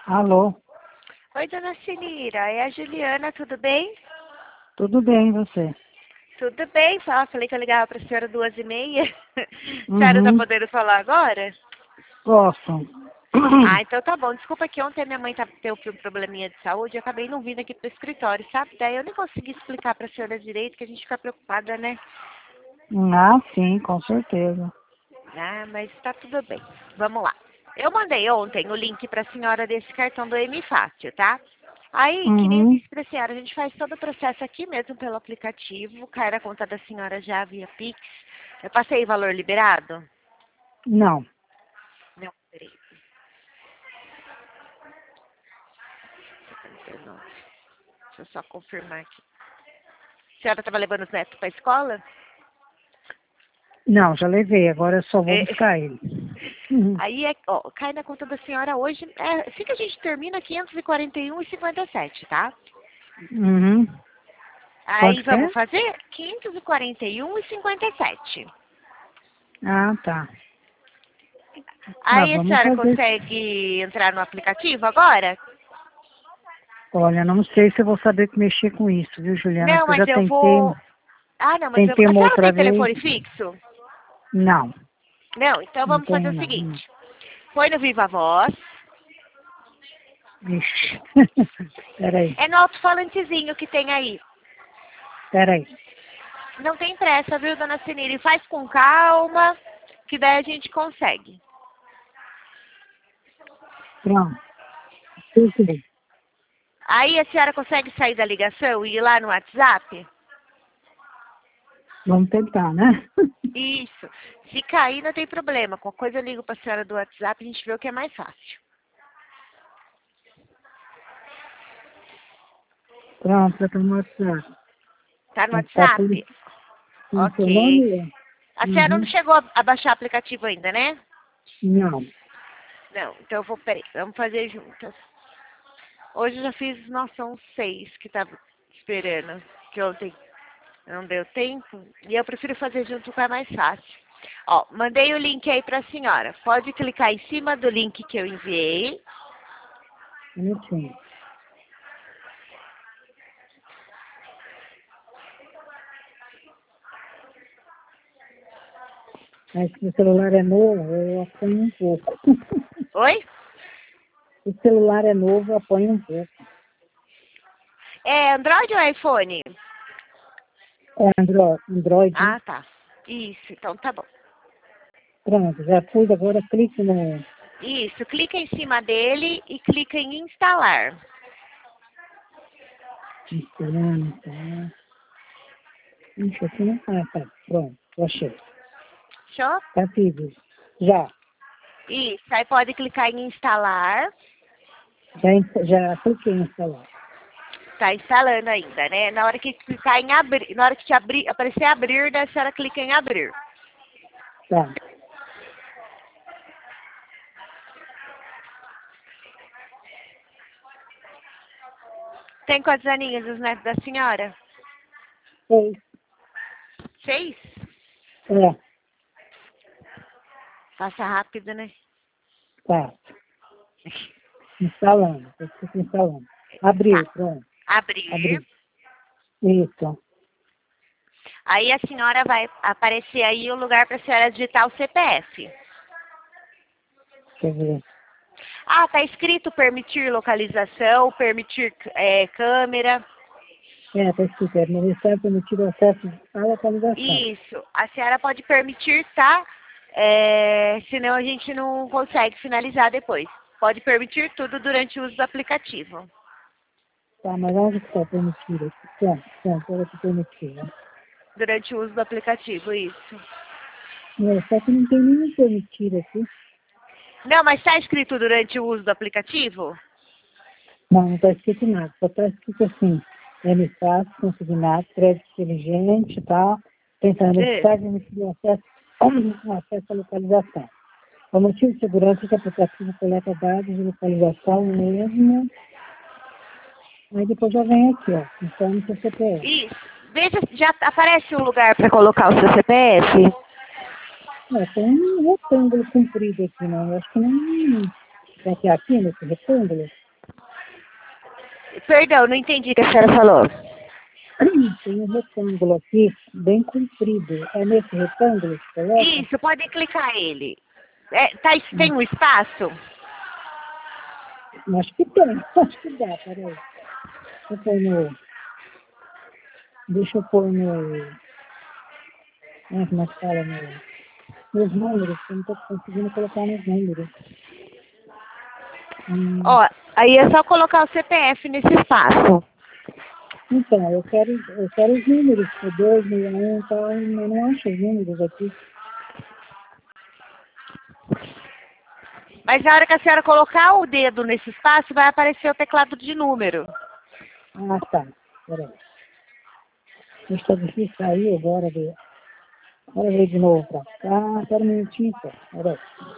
Alô, Oi, dona Sinira, é a Juliana, tudo bem? tudo bem, e você? Tudo bem, falei que eu ligava para a senhora 2h30. A senhora está Uhum, podendo falar agora? posso. Ah, então tá bom. Desculpa que ontem minha mãe teve um probleminha de saúde, eu acabei não vindo aqui pro escritório, sabe? Daí eu nem consegui explicar para a senhora direito, que a gente fica preocupada, né? Ah, sim, com certeza. Ah, mas tá tudo bem. Vamos lá. Eu mandei ontem o link para a senhora desse cartão do M Fácil, tá? Aí, que nem eu Uhum, disse para a senhora, a gente faz todo o processo aqui mesmo pelo aplicativo, cai na conta da senhora já via Pix. Eu passei valor liberado? não, Não, peraí. 79. Deixa eu só confirmar aqui. A senhora estava levando os netos para a escola? não, já levei, agora eu só vou É. buscar ele. Uhum, Aí, ó, cai na conta da senhora hoje, assim que a gente termina, 541,57, tá? uhum. Aí Quanto que vamos é? fazer 541,57. Ah, tá. Ah, Aí a vamos senhora fazer. consegue entrar no aplicativo agora? Olha, não sei se eu vou saber mexer com isso, viu, Juliana? Não, Que eu mas já eu tentei, vou. Ah, não, mas tentei a uma senhora outra tem vez. telefone fixo? Não, Não, então não vamos fazer tenho o não. seguinte. Põe no Viva Voz. Ixi. Peraí, É no alto-falantezinho que tem aí. peraí. Não tem pressa, viu, dona Sinira? E faz com calma, que daí a gente consegue. Pronto. Tudo. Aí a senhora consegue sair da ligação e ir lá no WhatsApp? Vamos tentar, né? Isso. Se cair, não tem problema. Qualquer coisa eu ligo para a senhora do WhatsApp e a gente vê o que é mais fácil. Pronto, já estou no WhatsApp. Tá no Está tudo WhatsApp? com seu Ok. nome? A senhora não Uhum. chegou a baixar o aplicativo ainda, né? Não. Não, então eu vou, peraí, vamos fazer juntas. Hoje eu já fiz, nossa, são 6 que tava esperando, que ontem não deu tempo. E eu prefiro fazer junto que é mais fácil. Ó, mandei o link aí pra senhora. Pode clicar em cima do link que eu enviei. Um minutinho. Mas se o celular é novo, eu apanho um pouco. Oi? Se o celular é novo, eu apanho um pouco. É Android ou iPhone? É Android, né? Ah, tá. Isso, então tá bom. Pronto, já pus, agora clique no... Isso, clica em cima dele e clica em instalar. Instalando, tá? Ixi, aqui não... Ah, tá. Pronto, eu achei. Fechou? Tá pedido. Já. Isso, aí pode clicar em instalar. Já cliquei em instalar. Tá instalando ainda, né? Na hora que clicar em abrir, na hora que te abrir, aparecer abrir, daí a senhora clica em abrir. Tá. Tem quantos aninhos os netos da senhora? Fez. 6? É, Passa rápido, né? tá. Instalando. Eu fico instalando. Abriu, Tá. pronto. Abrir. Abriu. Isso. Aí a senhora vai aparecer aí o lugar para a senhora digitar o CPF. Quer ver? Ah, tá escrito permitir localização, permitir câmera. É, tá escrito, é, não recebe permitido acesso à localização. Isso. A senhora pode permitir, tá? Senão a gente não consegue finalizar depois. Pode permitir tudo durante o uso do aplicativo. Tá, mas onde que está permitido aqui? Pronto, olha que permitido. Durante o uso do aplicativo, isso. Não, só que não tem nenhum permitido aqui. Não, mas está escrito durante o uso do aplicativo? Não está escrito nada, só está escrito assim, fácil, consignado, crédito inteligente e tal, pensando que está permitido acesso, acesso à localização. O motivo de segurança é que o aplicativo coleta dados de localização mesmo, aí depois já vem aqui, ó, informe seu CPF. Isso. Veja se já aparece um lugar para colocar o seu CPF. É, tem um retângulo comprido aqui, né? Eu acho que não. Será que é aqui nesse retângulo? Perdão, não entendi o que a senhora falou. Tem um retângulo aqui, bem comprido. É nesse retângulo que coloca? Isso, pode clicar ele. Tem um espaço? Acho que tem, acho que dá, peraí. Deixa eu pôr no... como é que fala? Nos números, eu não estou conseguindo colocar nos números. Ó, aí é só colocar o CPF nesse espaço. Então, eu quero os números, o 261 e tal, eu não acho os números aqui. Mas na hora que a senhora colocar o dedo nesse espaço, vai aparecer o teclado de número. Ah, tá. Peraí. Está difícil sair agora. Agora veio de novo pra cá. Espera um minutinho só. Peraí.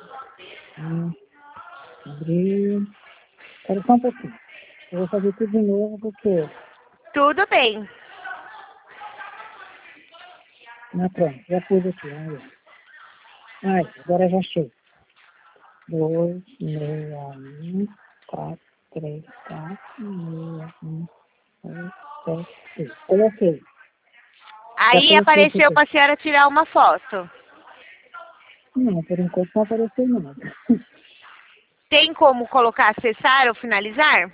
Abrir. Espera só um pouquinho. Eu vou fazer tudo de novo porque... Tudo bem. Pronto, já pus aqui. Vamos ver. Ai, agora já achei. 2, 6, 1, 4, 3, 4, 6, 1, 2, 7, 6. Coloquei. Aí apareceu para a senhora tirar uma foto. Não, por enquanto não apareceu nada. Tem como colocar acessar ou finalizar?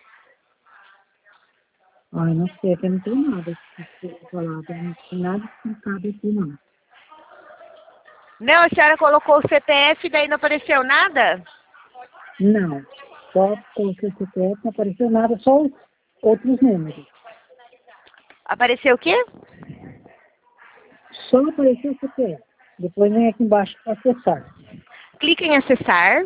Ai, não sei, aqui não tem nada falado. Não tem nada explicado aqui, não. Não, a senhora colocou o CPF e daí não apareceu nada? Não, só coloquei o CPF, não apareceu nada, só os outros números. Apareceu o quê? Só apareceu o CPF. Depois vem aqui embaixo para acessar. Clique em acessar.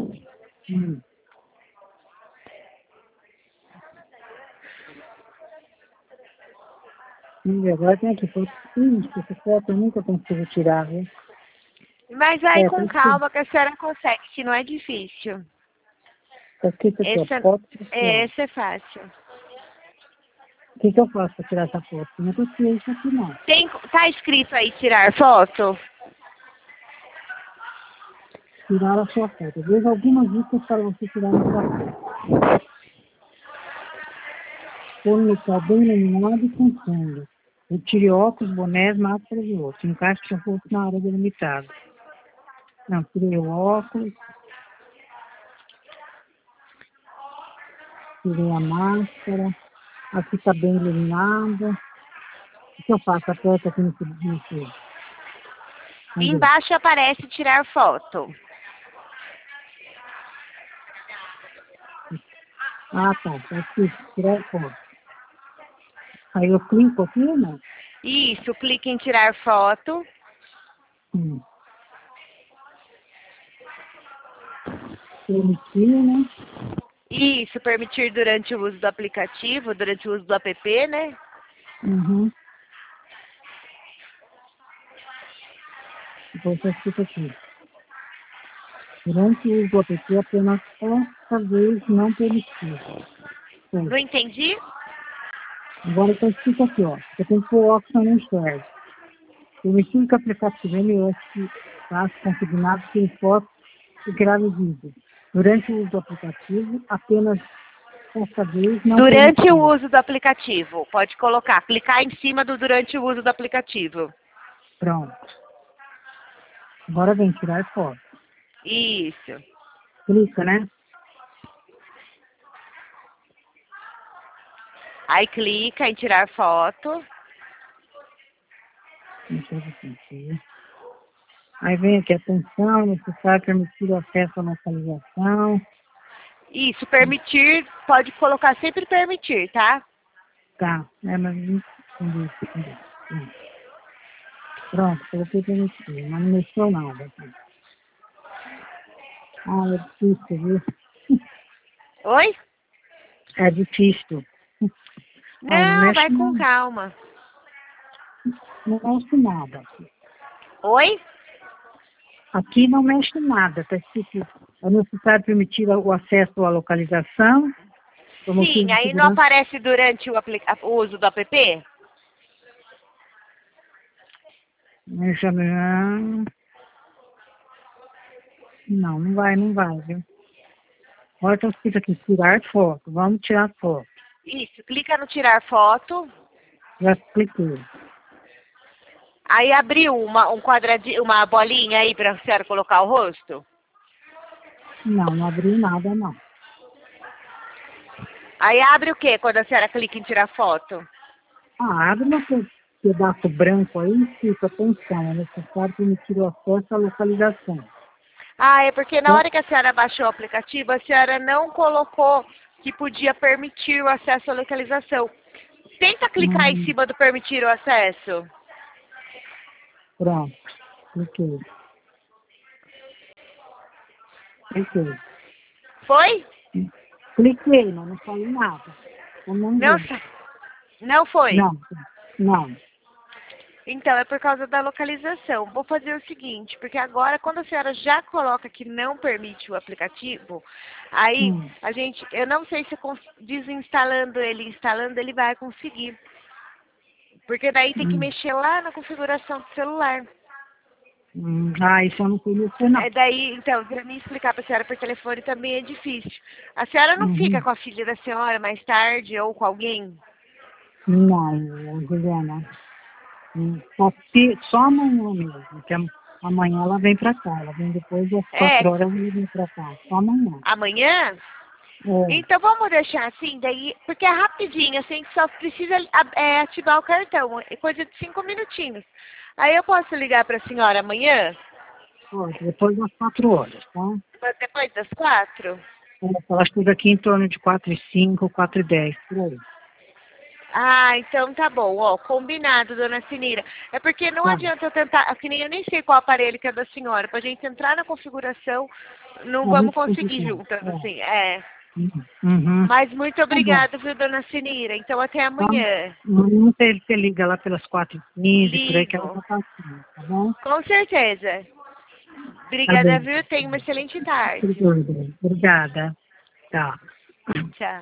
Agora tem aqui foto. Essa foto eu nunca consigo tirar, viu? Mas aí com calma que a senhora consegue, que não é difícil. Está escrito aqui, ó, foto. Esse é fácil. O que eu faço para tirar essa foto? Não consigo isso aqui, não. Tá escrito aí tirar foto? Tirar a sua foto. Eu vejo algumas dicas para você tirar a sua foto. Pôr no local bem iluminado e com fundo. Tire óculos, bonés, máscaras e outros. Encaixe o rosto na área delimitada. Não, tirei o óculos. Tirei a máscara. Aqui está bem iluminado. O que eu faço? Aperto aqui nesse... Embaixo aparece tirar foto. Ah, tá. Tá aqui, tirar foto. Aí eu clico aqui, né? Isso, clique em tirar foto. Permitir, né? Isso, permitir durante o uso do aplicativo, durante o uso do app, né? Depois eu explico aqui. Durante o uso do app, apenas esta vez não permitir. Não entendi? Agora está escrito aqui, ó. Você tem que pôr o óculos no enxergue. Permitir que o aplicativo MOS faça consignado sem foto e grave vídeo. Durante o uso do aplicativo, apenas esta vez não Durante permitir. o uso do aplicativo, pode colocar, clicar em cima do durante o uso do aplicativo. Pronto. Agora vem tirar foto. Isso. Clica, né? Aí clica em tirar foto. Deixa eu ver aqui. Aí vem aqui, atenção, necessário permitir o acesso à localização. Isso, permitir, pode colocar sempre permitir, tá? Tá, mas entendi. Pronto, coloquei permitir, mas não mexeu nada aqui. Ah, é difícil, viu? Oi? É difícil. Não, vai com calma. Não mexe nada aqui. Oi? Aqui não mexe nada, está escrito, é necessário permitir o acesso à localização. Sim, aí não aparece durante o uso do app? Não, não vai, viu? Agora está escrito aqui, tirar foto, vamos tirar foto. Isso, clica no tirar foto. Já cliquei. Aí abriu um quadradinho, uma bolinha aí para a senhora colocar o rosto. Não, não abriu nada, não. Aí abre o quê quando a senhora clica em tirar foto? Abre um pedaço branco aí e fica atenção. É necessário permitir o acesso à localização. Ah, é porque na hora que a senhora baixou o aplicativo, a senhora não colocou que podia permitir o acesso à localização. Tenta clicar em cima do permitir o acesso. Pronto. Cliquei. Cliquei. Foi? Cliquei, mas não falei nada. Eu não Não, vi. não foi? Não. Então, é por causa da localização. Vou fazer o seguinte, porque agora, quando a senhora já coloca que não permite o aplicativo, aí eu não sei se desinstalando ele, instalando ele vai conseguir. Porque daí tem que mexer lá na configuração do celular. Isso eu não conheço, não. É daí, então, para mim explicar para a senhora por telefone também é difícil. A senhora não fica com a filha da senhora mais tarde ou com alguém? Não, Juliana. Só amanhã mesmo, porque amanhã ela vem pra cá. Ela vem depois das 4 horas, ela vem pra cá. Só amanhã. Amanhã? É. Então vamos deixar assim, daí, porque é rapidinho, assim, só precisa ativar o cartão, é coisa de 5 minutinhos. Aí eu posso ligar para a senhora amanhã? Pode, depois das 4 horas, tá? Depois das 4? Ela chega aqui em torno de 4h05, 4h10, por aí. Ah, então tá bom, ó, combinado, dona Sinira. É porque não Tá. adianta eu tentar, que nem eu nem sei qual aparelho que é da senhora, pra gente entrar na configuração, não A vamos gente conseguir fica juntas, aqui. assim, Mas muito Tá bom. obrigada, viu, dona Sinira? Então até Então, amanhã. não sei se você liga lá pelas 4h15, por aí que ela Ligo. tá passando, tá bom? Com certeza. Tá Obrigada, bem. viu? Tenha uma excelente tarde. Obrigada. Tá. Tchau.